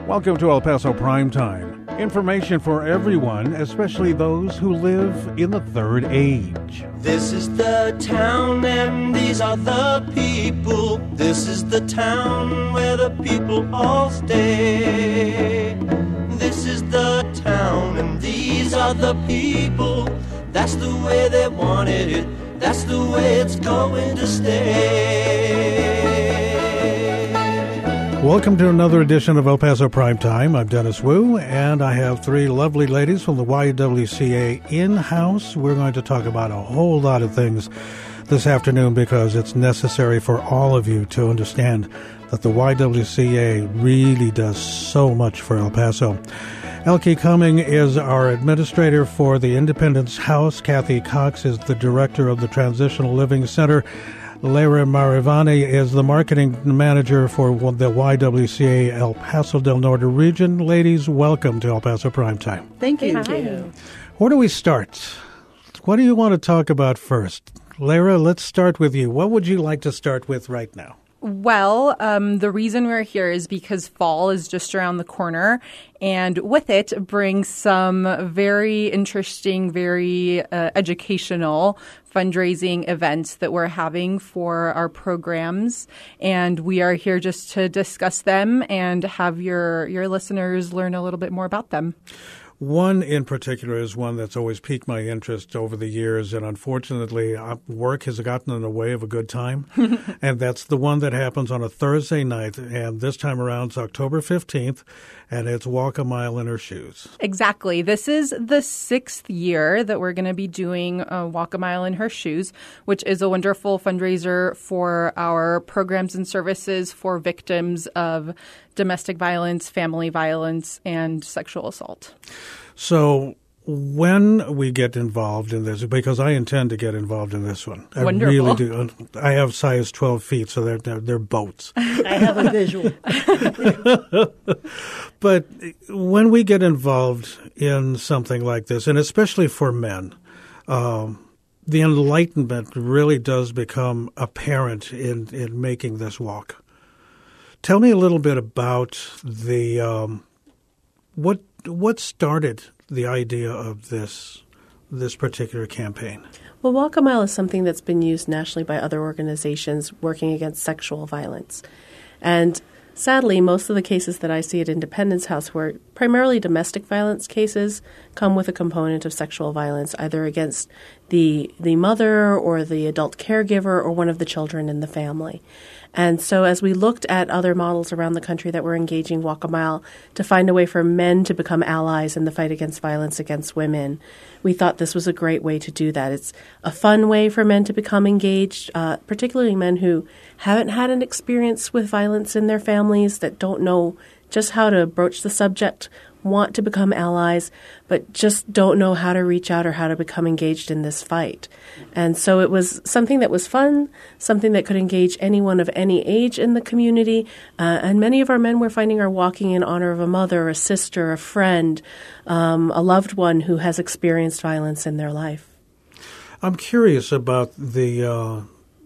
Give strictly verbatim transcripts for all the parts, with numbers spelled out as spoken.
Welcome to El Paso Primetime. Information for everyone, especially those who live in the third age. This is the town and these are the people. This is the town where the people all stay. This is the town and these are the people. That's the way they wanted it. That's the way it's going to stay. Welcome to another edition of El Paso Primetime. I'm Dennis Wu, and I have three lovely ladies from the Y W C A in-house. We're going to talk about a whole lot of things this afternoon because it's necessary for all of you to understand that the Y W C A really does so much for El Paso. Elke Cumming is our administrator for the Independence House. Kathy Cox is the director of the Transitional Living Center. Lyra Marivani is the marketing manager for the Y W C A El Paso del Norte region. Ladies, welcome to El Paso Primetime. Thank you. Thank you. Where do we start? What do you want to talk about first? Lyra, let's start with you. What would you like to start with right now? Well, um, the reason we're here is because fall is just around the corner, and with it brings some very interesting, very uh, educational fundraising events that we're having for our programs. And we are here just to discuss them and have your, your listeners learn a little bit more about them. One in particular is one that's always piqued my interest over the years, and unfortunately, uh, work has gotten in the way of a good time. And that's the one that happens on a Thursday night, and this time around it's October fifteenth, and it's Walk a Mile in Her Shoes. Exactly. This is the sixth year that we're going to be doing uh, Walk a Mile in Her Shoes, which is a wonderful fundraiser for our programs and services for victims of domestic violence, family violence, and sexual assault. So when we get involved in this, because I intend to get involved in this one. I Wonderful. really do. I have size twelve feet, so they're, they're, they're boats. I have a visual. But when we get involved in something like this, and especially for men, um, the enlightenment really does become apparent in, in making this walk. Tell me a little bit about the um, what what started the idea of this this particular campaign. Well, Walk a Mile is something that's been used nationally by other organizations working against sexual violence. And sadly, most of the cases that I see at Independence House, where primarily domestic violence cases, come with a component of sexual violence, either against the the mother or the adult caregiver or one of the children in the family. And so as we looked at other models around the country that were engaging Walk a Mile to find a way for men to become allies in the fight against violence against women, we thought this was a great way to do that. It's a fun way for men to become engaged, uh, particularly men who haven't had an experience with violence in their families, that don't know just how to broach the subject, want to become allies, but just don't know how to reach out or how to become engaged in this fight. And so it was something that was fun, something that could engage anyone of any age in the community. Uh, and many of our men we're finding are walking in honor of a mother, a sister, a friend, um, a loved one who has experienced violence in their life. I'm curious about the uh,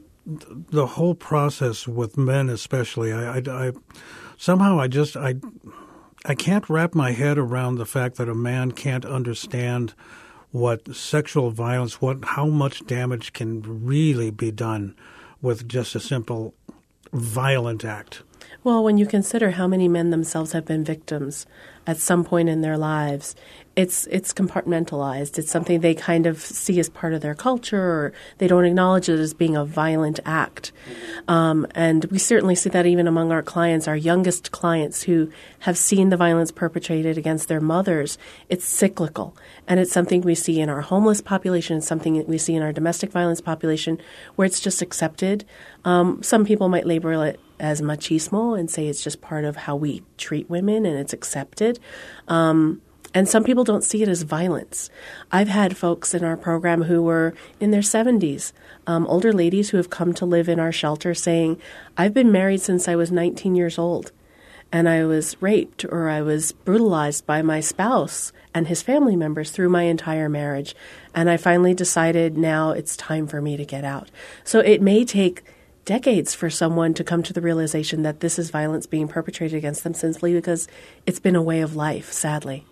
the whole process with men, especially. I, I, I somehow I just I. I can't wrap my head around the fact that a man can't understand what sexual violence, what how much damage can really be done with just a simple violent act. Well, when you consider how many men themselves have been victims at some point in their lives, it's it's compartmentalized. It's something they kind of see as part of their culture, or they don't acknowledge it as being a violent act. Um, and we certainly see that even among our clients, our youngest clients who have seen the violence perpetrated against their mothers. It's cyclical. And it's something we see in our homeless population. It's something that we see in our domestic violence population where it's just accepted. Um, some people might label it as machismo and say it's just part of how we treat women and it's accepted. Um, and some people don't see it as violence. I've had folks in our program who were in their seventies, um, older ladies who have come to live in our shelter saying, I've been married since I was nineteen years old, and I was raped or I was brutalized by my spouse and his family members through my entire marriage. And I finally decided now it's time for me to get out. So it may take decades for someone to come to the realization that this is violence being perpetrated against them simply because it's been a way of life, sadly.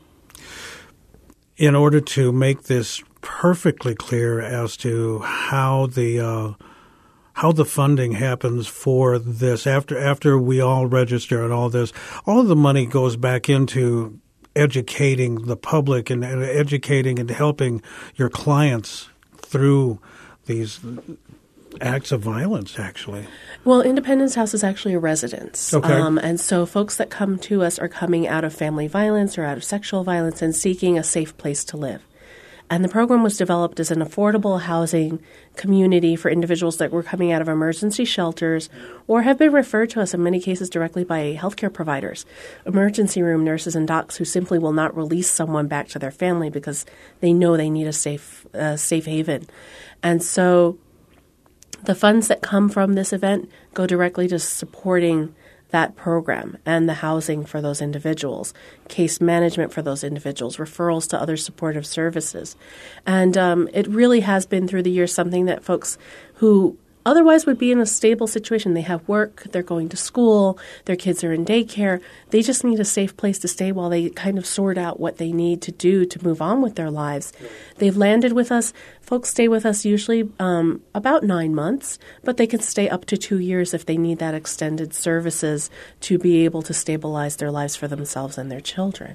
In order to make this perfectly clear as to how the uh, how the funding happens for this, after after we all register and all this, all of the money goes back into educating the public and, and educating and helping your clients through these acts of violence, actually. Well, Independence House is actually a residence. Okay. Um, and so folks that come to us are coming out of family violence or out of sexual violence and seeking a safe place to live. And the program was developed as an affordable housing community for individuals that were coming out of emergency shelters or have been referred to us in many cases directly by healthcare providers, emergency room nurses and docs who simply will not release someone back to their family because they know they need a safe, uh, safe haven. And so the funds that come from this event go directly to supporting that program and the housing for those individuals, case management for those individuals, referrals to other supportive services. And um, it really has been through the years something that folks who otherwise would be in a stable situation. They have work, they're going to school, their kids are in daycare. They just need a safe place to stay while they kind of sort out what they need to do to move on with their lives. They've landed with us. Folks stay with us usually um, about nine months, but they can stay up to two years if they need that extended services to be able to stabilize their lives for themselves and their children.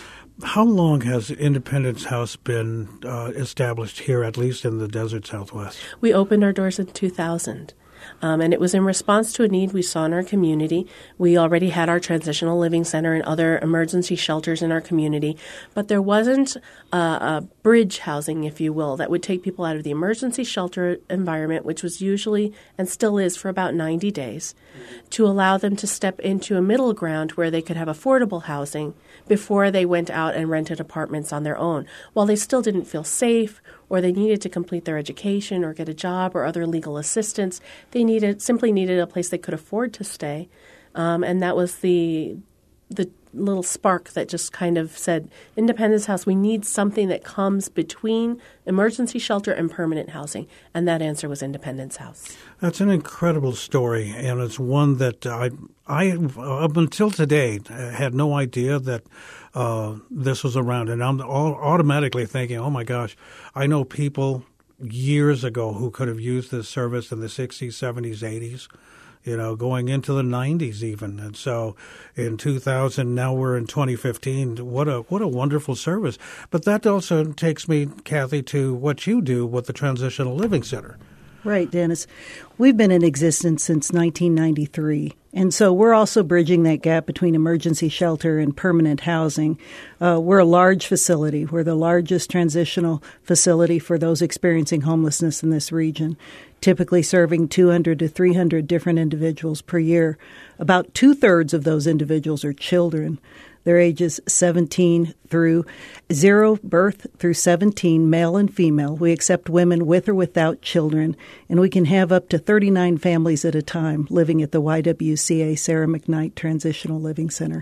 How long has Independence House been uh, established here, at least in the Desert Southwest? We opened our doors in two thousand, um, and it was in response to a need we saw in our community. We already had our transitional living center and other emergency shelters in our community, but there wasn't a, a bridge housing, if you will, that would take people out of the emergency shelter environment, which was usually and still is for about ninety days, to allow them to step into a middle ground where they could have affordable housing before they went out and rented apartments on their own. While they still didn't feel safe or they needed to complete their education or get a job or other legal assistance, they needed simply needed a place they could afford to stay. Um, and that was the the little spark that just kind of said, Independence House, we need something that comes between emergency shelter and permanent housing. And that answer was Independence House. That's an incredible story, and it's one that I, I up until today, had no idea that uh, this was around. And I'm all automatically thinking, oh, my gosh, I know people years ago who could have used this service in the sixties, seventies, eighties. You know, going into the nineties even. And so in two thousand, now we're in twenty fifteen. What a what a wonderful service. But that also takes me, Kathy, to what you do with the Transitional Living Center. Right, Dennis. We've been in existence since nineteen ninety-three. And so we're also bridging that gap between emergency shelter and permanent housing. Uh, we're a large facility. We're the largest transitional facility for those experiencing homelessness in this region, typically serving two hundred to three hundred different individuals per year. About two-thirds of those individuals are children. They're ages seventeen through zero birth through seventeen, male and female. We accept women with or without children, and we can have up to thirty-nine families at a time living at the Y W C A Sarah McKnight Transitional Living Center.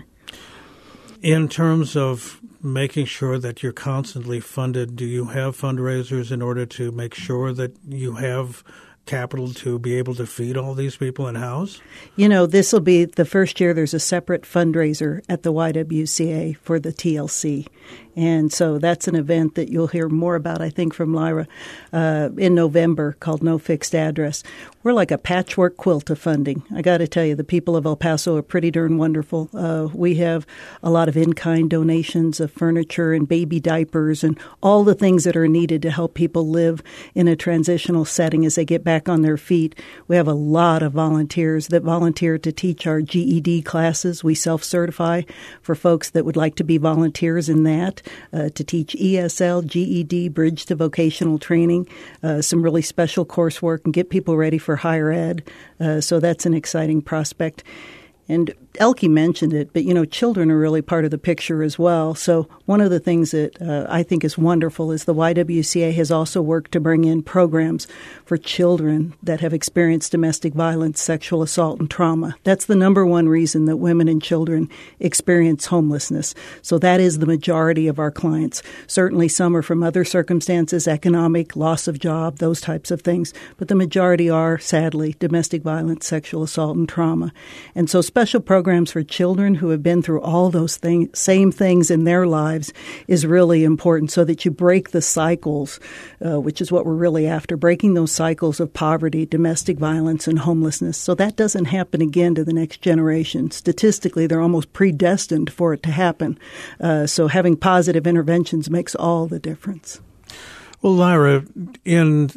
In terms of making sure that you're constantly funded, do you have fundraisers in order to make sure that you have capital to be able to feed all these people in house? You know, this will be the first year there's a separate fundraiser at the Y W C A for the T L C. And so that's an event that you'll hear more about, I think, from Lyra uh, in November called No Fixed Address. We're like a patchwork quilt of funding. I got to tell you, the people of El Paso are pretty darn wonderful. Uh, we have a lot of in-kind donations of furniture and baby diapers and all the things that are needed to help people live in a transitional setting as they get back on their feet. We have a lot of volunteers that volunteer to teach our G E D classes. We self-certify for folks that would like to be volunteers in that, uh, to teach E S L, G E D, Bridge to Vocational Training, uh, some really special coursework, and get people ready for higher ed. Uh, so that's an exciting prospect. And Elke mentioned it, but, you know, children are really part of the picture as well. So one of the things that uh, I think is wonderful is the Y W C A has also worked to bring in programs for children that have experienced domestic violence, sexual assault, and trauma. That's the number one reason that women and children experience homelessness. So that is the majority of our clients. Certainly some are from other circumstances, economic, loss of job, those types of things. But the majority are, sadly, domestic violence, sexual assault, and trauma. And so special programs for children who have been through all those thing, same things in their lives is really important so that you break the cycles, uh, which is what we're really after, breaking those cycles of poverty, domestic violence, and homelessness. So that doesn't happen again to the next generation. Statistically, they're almost predestined for it to happen. Uh, so having positive interventions makes all the difference. Well, Lyra, in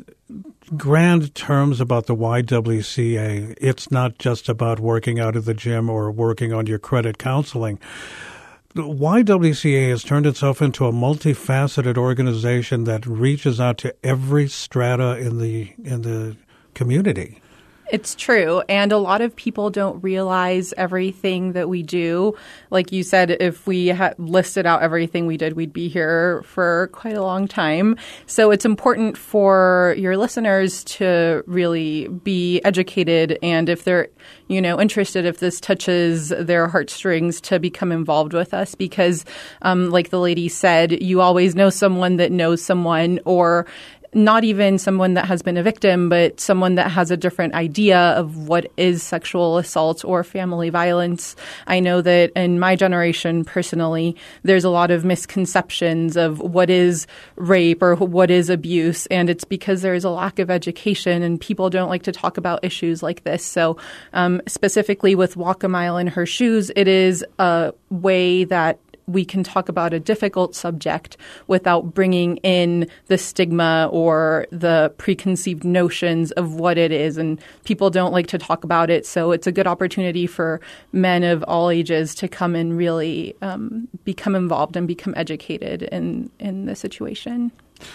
grand terms about the Y W C A, it's not just about working out at the gym or working on your credit counseling. The Y W C A has turned itself into a multifaceted organization that reaches out to every strata in the in the community. It's true. And a lot of people don't realize everything that we do. Like you said, if we had listed out everything we did, we'd be here for quite a long time. So it's important for your listeners to really be educated. And if they're, you know, interested, if this touches their heartstrings, to become involved with us, because um, like the lady said, you always know someone that knows someone, or not even someone that has been a victim, but someone that has a different idea of what is sexual assault or family violence. I know that in my generation, personally, there's a lot of misconceptions of what is rape or what is abuse, and it's because there's a lack of education and people don't like to talk about issues like this. So um, specifically with Walk a Mile in Her Shoes, it is a way that we can talk about a difficult subject without bringing in the stigma or the preconceived notions of what it is. And people don't like to talk about it. So it's a good opportunity for men of all ages to come and really um, become involved and become educated in, in the situation.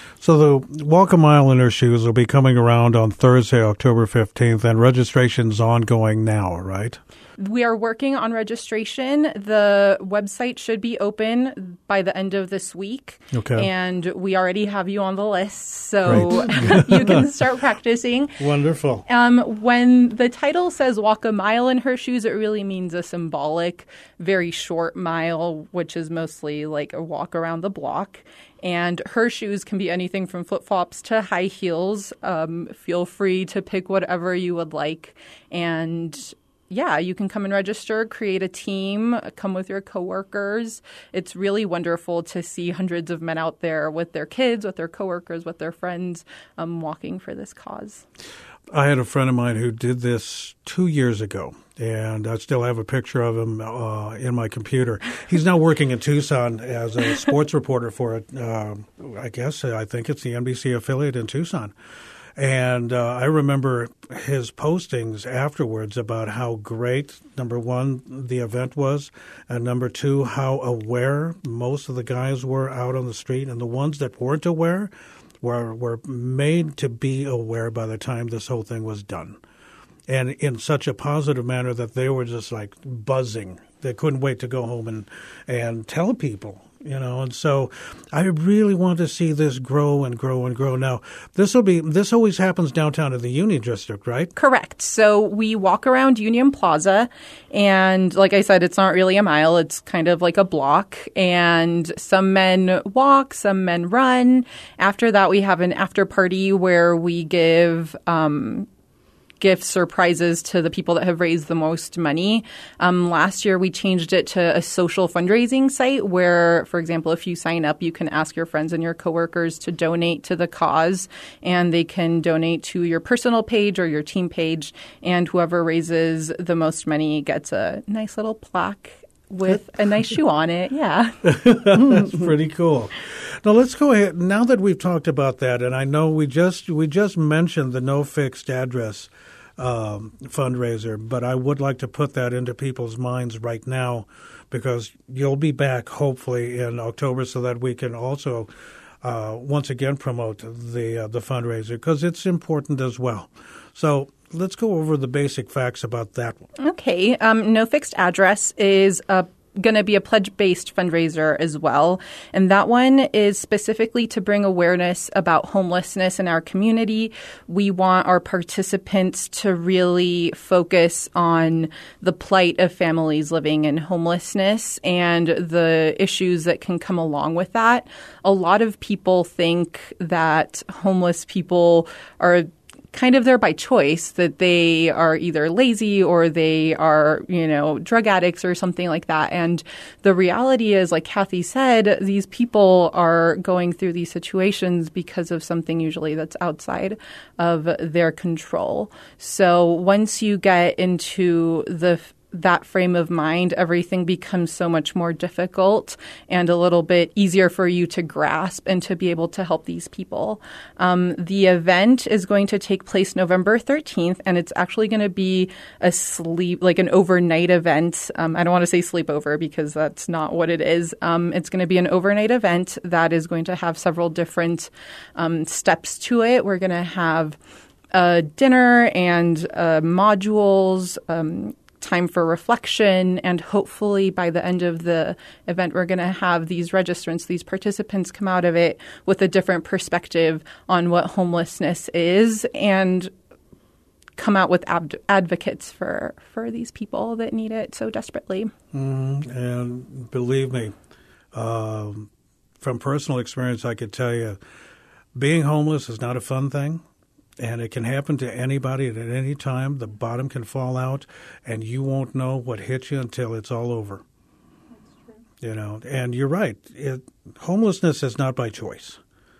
So the Walk a Mile in Her Shoes will be coming around on Thursday, October fifteenth, and registration's ongoing now, right? We are working on registration. The website should be open by the end of this week. Okay. And we already have you on the list, so you can start practicing. Wonderful. Um, when the title says Walk a Mile in Her Shoes, it really means a symbolic, very short mile, which is mostly like a walk around the block. And her shoes can be anything from flip-flops to high heels. Um, feel free to pick whatever you would like. And yeah, you can come and register, create a team, come with your coworkers. It's really wonderful to see hundreds of men out there with their kids, with their coworkers, with their friends, um, walking for this cause. I had a friend of mine who did this two years ago, and I still have a picture of him uh, in my computer. He's now working in Tucson as a sports reporter for, uh, I guess, I think it's the N B C affiliate in Tucson. And uh, I remember his postings afterwards about how great, number one, the event was, and number two, how aware most of the guys were out on the street. And the ones that weren't aware were, were made to be aware by the time this whole thing was done. And in such a positive manner that they were just like buzzing. They couldn't wait to go home and, and tell people. You know, and so I really want to see this grow and grow and grow. Now, this will be this always happens downtown in the Union District, right? Correct. So we walk around Union Plaza, and like I said, it's not really a mile. It's kind of like a block. And some men walk, some men run. After that, we have an after party where we give um gifts or prizes to the people that have raised the most money. Um, last year, we changed it to a social fundraising site where, for example, if you sign up, you can ask your friends and your coworkers to donate to the cause, and they can donate to your personal page or your team page, and whoever raises the most money gets a nice little plaque with a nice shoe on it. Yeah. That's pretty cool. Now let's go ahead. Now that we've talked about that, and I know we just we just mentioned the No Fixed Address um, fundraiser, but I would like to put that into people's minds right now, because you'll be back hopefully in October so that we can also uh, once again promote the uh, the fundraiser, because it's important as well. So let's go over the basic facts about that one. Okay. Um, No Fixed Address is a going to be a pledge-based fundraiser as well. And that one is specifically to bring awareness about homelessness in our community. We want our participants to really focus on the plight of families living in homelessness and the issues that can come along with that. A lot of people think that homeless people are kind of there by choice, that they are either lazy or they are, you know, drug addicts or something like that. And the reality is, like Kathy said, these people are going through these situations because of something usually that's outside of their control. So once you get into the that frame of mind, everything becomes so much more difficult and a little bit easier for you to grasp and to be able to help these people. Um, the event is going to take place November thirteenth, and it's actually going to be a sleep, like an overnight event. Um, I don't want to say sleepover because that's not what it is. Um, it's going to be an overnight event that is going to have several different um, steps to it. We're going to have a dinner and uh, modules, um, time for reflection, and hopefully by the end of the event, we're going to have these registrants, these participants come out of it with a different perspective on what homelessness is and come out with ad- advocates for, for these people that need it so desperately. Mm, and believe me, um, from personal experience, I could tell you, being homeless is not a fun thing. And it can happen to anybody at any time. The bottom can fall out, and you won't know what hit you until it's all over. That's true. You know, and you're right. It, homelessness is not by choice.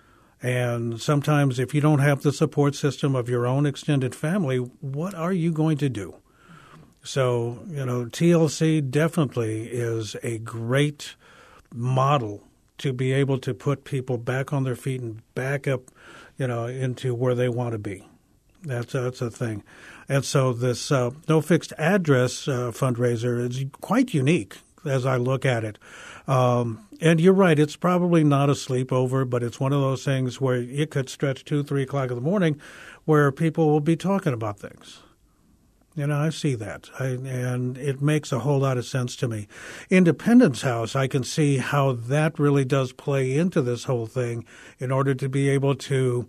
And sometimes if you don't have the support system of your own extended family, what are you going to do? So, you know, T L C definitely is a great model to be able to put people back on their feet and back up, you know, into where they want to be. That's that's a thing. And so this uh, No Fixed Address uh, fundraiser is quite unique as I look at it. Um, and you're right, it's probably not a sleepover, but it's one of those things where it could stretch two, three o'clock in the morning where people will be talking about things. You know, I see that, I, and it makes a whole lot of sense to me. Independence House, I can see how that really does play into this whole thing in order to be able to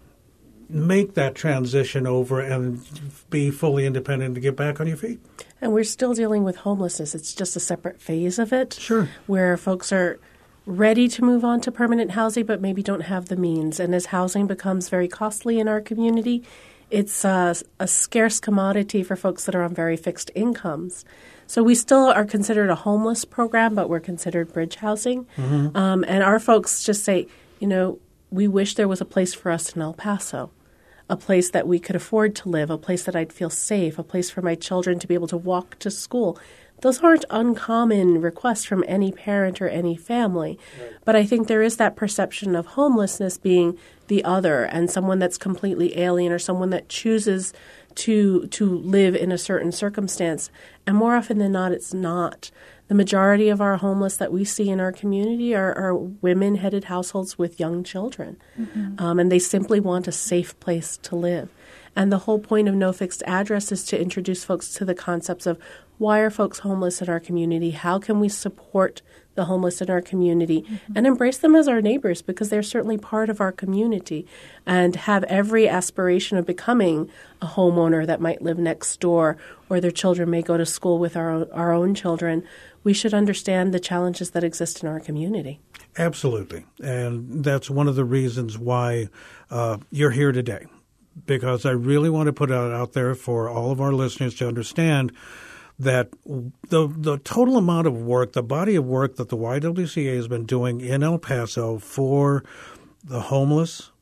make that transition over and be fully independent to get back on your feet. And we're still dealing with homelessness. It's just a separate phase of it. Sure. Where folks are ready to move on to permanent housing but maybe don't have the means. And as housing becomes very costly in our community, it's a, a scarce commodity for folks that are on very fixed incomes. So we still are considered a homeless program, but we're considered bridge housing. Mm-hmm. Um, and our folks just say, you know, we wish there was a place for us in El Paso, a place that we could afford to live, a place that I'd feel safe, a place for my children to be able to walk to school. Those aren't uncommon requests from any parent or any family. Right. But I think there is that perception of homelessness being the other and someone that's completely alien or someone that chooses to to live in a certain circumstance. And more often than not, it's not. The majority of our homeless that we see in our community are, are women-headed households with young children. Mm-hmm. Um, and they simply want a safe place to live. And the whole point of No Fixed Address is to introduce folks to the concepts of why are folks homeless in our community? How can we support the homeless in our community mm-hmm. and embrace them as our neighbors because they're certainly part of our community and have every aspiration of becoming a homeowner that might live next door or their children may go to school with our own, our own children. We should understand the challenges that exist in our community. Absolutely. And that's one of the reasons why uh, you're here today, because I really want to put it out there for all of our listeners to understand that the the total amount of work, the body of work that the Y W C A has been doing in El Paso for the homeless,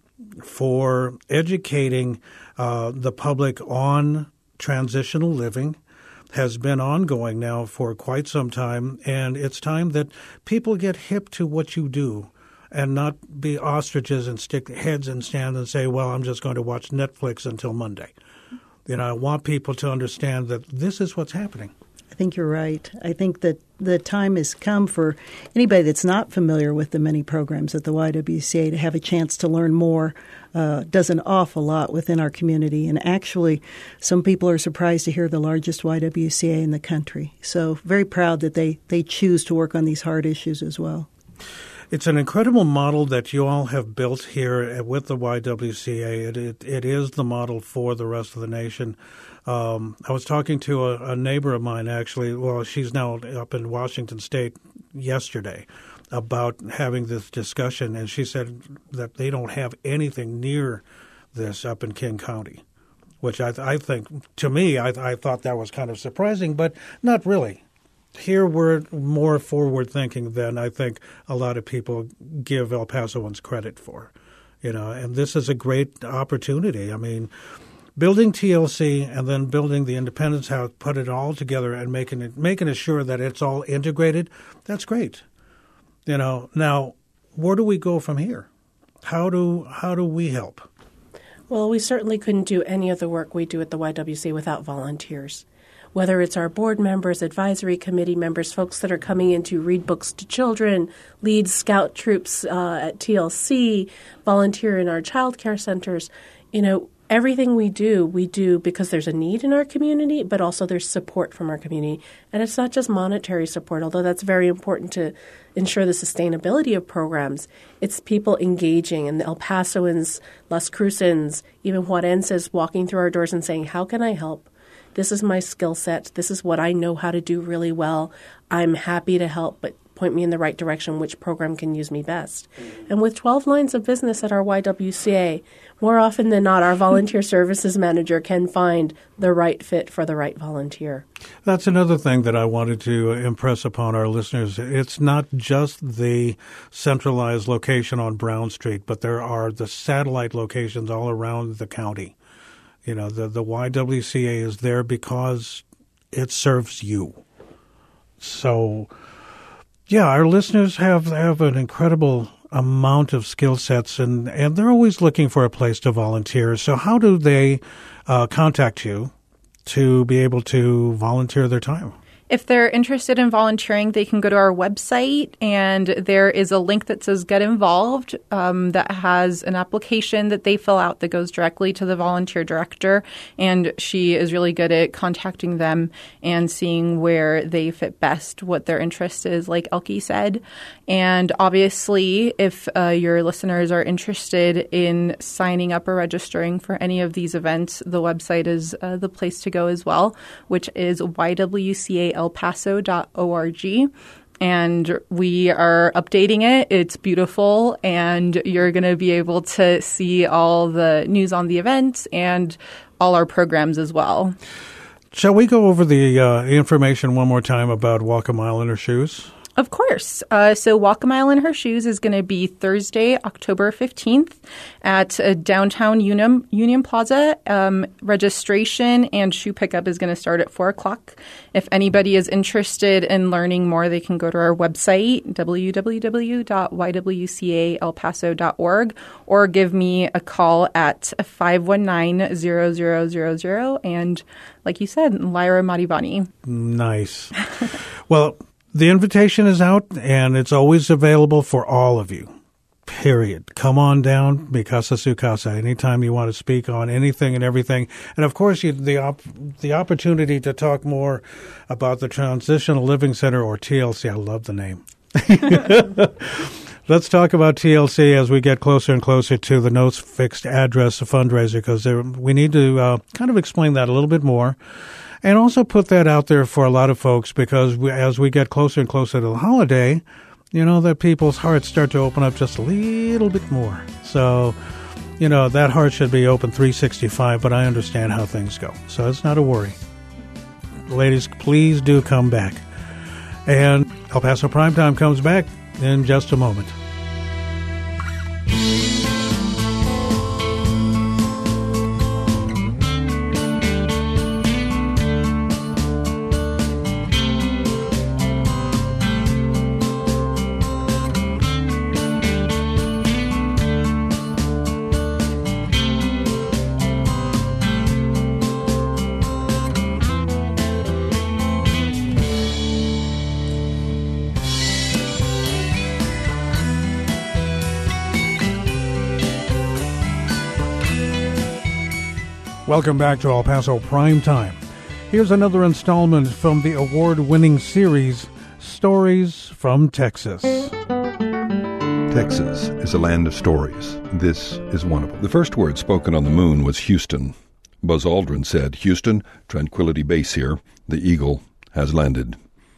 for educating uh, the public on transitional living, has been ongoing now for quite some time. And it's time that people get hip to what you do and not be ostriches and stick heads in sand and say, well, I'm just going to watch Netflix until Monday. You know, I want people to understand that this is what's happening. I think you're right. I think that the time has come for anybody that's not familiar with the many programs at the Y W C A to have a chance to learn more. Uh, does an awful lot within our community. And actually, some people are surprised to hear the largest Y W C A in the country. So very proud that they, they choose to work on these hard issues as well. It's an incredible model that you all have built here with the Y W C A. It, it, it is the model for the rest of the nation. Um, I was talking to a, a neighbor of mine, actually. Well, she's now up in Washington State yesterday about having this discussion, and she said that they don't have anything near this up in King County, which I, I think, to me, I, I thought that was kind of surprising, but not really. Here we're more forward-thinking than I think a lot of people give El Pasoans credit for, you know, and this is a great opportunity. I mean, building T L C and then building the Independence House, put it all together and making it making it sure that it's all integrated, that's great. You know, now, where do we go from here? How do how do we help? Well, we certainly couldn't do any of the work we do at the Y W C A without volunteers. Whether it's our board members, advisory committee members, folks that are coming in to read books to children, lead scout troops uh, at T L C, volunteer in our child care centers, you know, everything we do, we do because there's a need in our community, but also there's support from our community. And it's not just monetary support, although that's very important to ensure the sustainability of programs. It's people engaging, and the El Pasoans, Las Crucens, even Juarenses walking through our doors and saying, how can I help? This is my skill set. This is what I know how to do really well. I'm happy to help, but point me in the right direction, which program can use me best. And with twelve lines of business at our Y W C A, more often than not, our volunteer services manager can find the right fit for the right volunteer. That's another thing that I wanted to impress upon our listeners. It's not just the centralized location on Brown Street, but there are the satellite locations all around the county. You know, the, the Y W C A is there because it serves you. So, yeah, our listeners have, have an incredible amount of skill sets, and, and they're always looking for a place to volunteer. So how do they uh, contact you to be able to volunteer their time? If they're interested in volunteering, they can go to our website, and there is a link that says Get Involved um, that has an application that they fill out that goes directly to the volunteer director, and she is really good at contacting them and seeing where they fit best, what their interest is, like Elke said. And obviously, if uh, your listeners are interested in signing up or registering for any of these events, the website is uh, the place to go as well, which is Y W C A el paso dot org. And we are updating it. It's beautiful, and you're going to be able to see all the news on the events and all our programs as well. Shall we go over the uh, information one more time about Walk a Mile in Her Shoes? Of course. Uh, so Walk a Mile in Her Shoes is going to be Thursday, October fifteenth at uh, downtown Union, Union Plaza. Um, registration and shoe pickup is going to start at four o'clock. If anybody is interested in learning more, they can go to our website, w w w dot y w c a el paso dot org, or give me a call at five one nine, zero zero zero zero. And like you said, Lyra Marivani. Nice. Well, the invitation is out, and it's always available for all of you, period. Come on down, Mi Casa Su Casa, anytime you want to speak on anything and everything. And, of course, you, the op- the opportunity to talk more about the Transitional Living Center, or T L C. I love the name. Let's talk about T L C as we get closer and closer to the No Fixed Address fundraiser, because we need to uh, kind of explain that a little bit more. And also put that out there for a lot of folks, because we, as we get closer and closer to the holiday, you know, that people's hearts start to open up just a little bit more. So, you know, that heart should be open three sixty-five, but I understand how things go. So it's not a worry. Ladies, please do come back. And El Paso Primetime comes back in just a moment. Welcome back to El Paso Primetime. Here's another installment from the award-winning series, Stories from Texas. Texas is a land of stories. This is one of them. The first word spoken on the moon was Houston. Buzz Aldrin said, "Houston, Tranquility Base here. The Eagle has landed."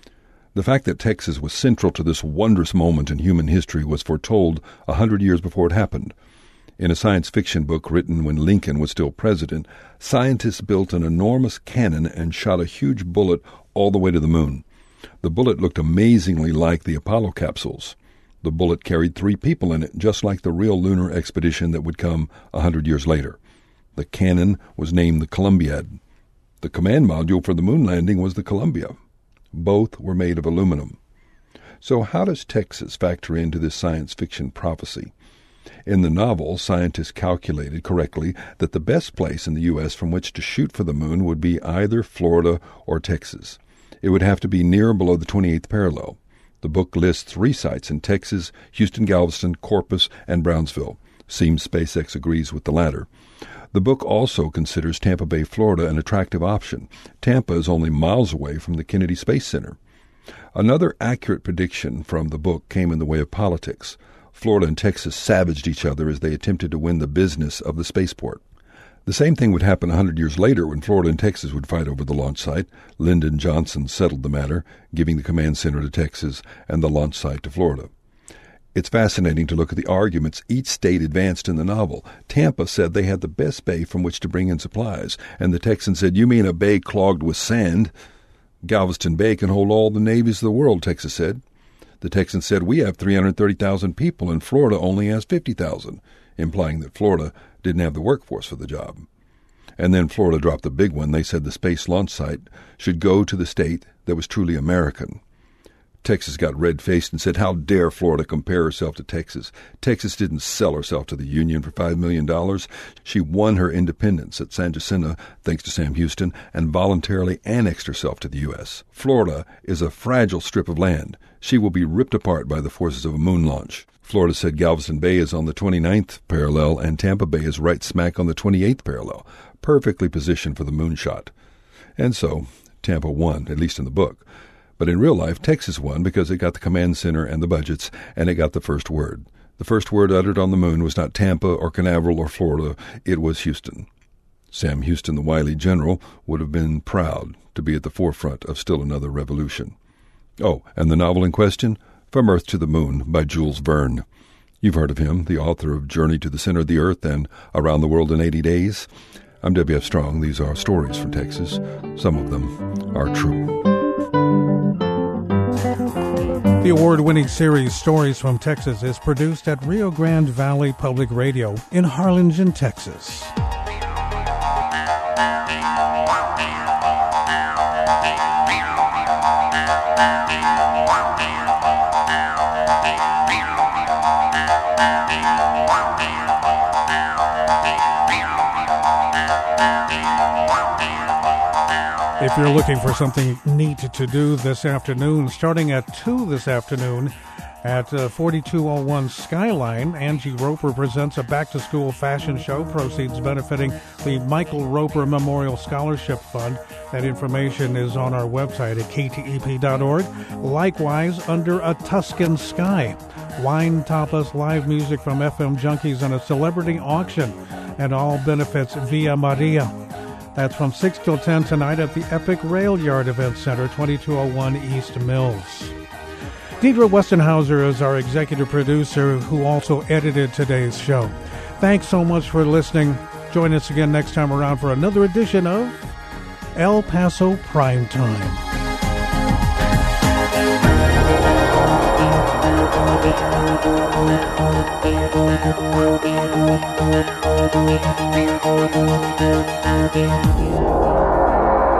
The fact that Texas was central to this wondrous moment in human history was foretold a hundred years before it happened. In a science fiction book written when Lincoln was still president, scientists built an enormous cannon and shot a huge bullet all the way to the moon. The bullet looked amazingly like the Apollo capsules. The bullet carried three people in it, just like the real lunar expedition that would come a hundred years later. The cannon was named the Columbiad. The command module for the moon landing was the Columbia. Both were made of aluminum. So how does Texas factor into this science fiction prophecy? In the novel, scientists calculated correctly that the best place in the U S from which to shoot for the moon would be either Florida or Texas. It would have to be near or below the twenty-eighth parallel. The book lists three sites in Texas: Houston, Galveston, Corpus, and Brownsville. Seems SpaceX agrees with the latter. The book also considers Tampa Bay, Florida, an attractive option. Tampa is only miles away from the Kennedy Space Center. Another accurate prediction from the book came in the way of politics. Florida and Texas savaged each other as they attempted to win the business of the spaceport. The same thing would happen a hundred years later when Florida and Texas would fight over the launch site. Lyndon Johnson settled the matter, giving the command center to Texas and the launch site to Florida. It's fascinating to look at the arguments each state advanced in the novel. Tampa said they had the best bay from which to bring in supplies, and the Texans said, "You mean a bay clogged with sand?" "Galveston Bay can hold all the navies of the world," Texas said. The Texans said, "We have three hundred thirty thousand people, and Florida only has fifty thousand, implying that Florida didn't have the workforce for the job. And then Florida dropped the big one. They said the space launch site should go to the state that was truly American. Texas got red-faced and said, "How dare Florida compare herself to Texas? Texas didn't sell herself to the Union for five million dollars. She won her independence at San Jacinto, thanks to Sam Houston, and voluntarily annexed herself to the U S Florida is a fragile strip of land. She will be ripped apart by the forces of a moon launch." Florida said Galveston Bay is on the twenty-ninth parallel and Tampa Bay is right smack on the twenty-eighth parallel, perfectly positioned for the moonshot. And so Tampa won, at least in the book. But in real life, Texas won because it got the command center and the budgets, and it got the first word. The first word uttered on the moon was not Tampa or Canaveral or Florida. It was Houston. Sam Houston, the wily general, would have been proud to be at the forefront of still another revolution. Oh, and the novel in question? From Earth to the Moon by Jules Verne. You've heard of him, the author of Journey to the Center of the Earth and Around the World in eighty days. I'm W F Strong. These are stories from Texas. Some of them are true. The award-winning series Stories from Texas is produced at Rio Grande Valley Public Radio in Harlingen, Texas. If you're looking for something neat to do this afternoon, starting at two this afternoon at uh, forty-two oh one Skyline, Angie Roper presents a back-to-school fashion show, proceeds benefiting the Michael Roper Memorial Scholarship Fund. That information is on our website at k t e p dot org. Likewise, Under a Tuscan Sky, wine, tapas, live music from F M Junkies, and a celebrity auction, and all benefits Via Maria. That's from six till ten tonight at the Epic Rail Yard Event Center, twenty-two oh one East Mills. Deidre Westenhauser is our executive producer who also edited today's show. Thanks so much for listening. Join us again next time around for another edition of El Paso Primetime. Thank you.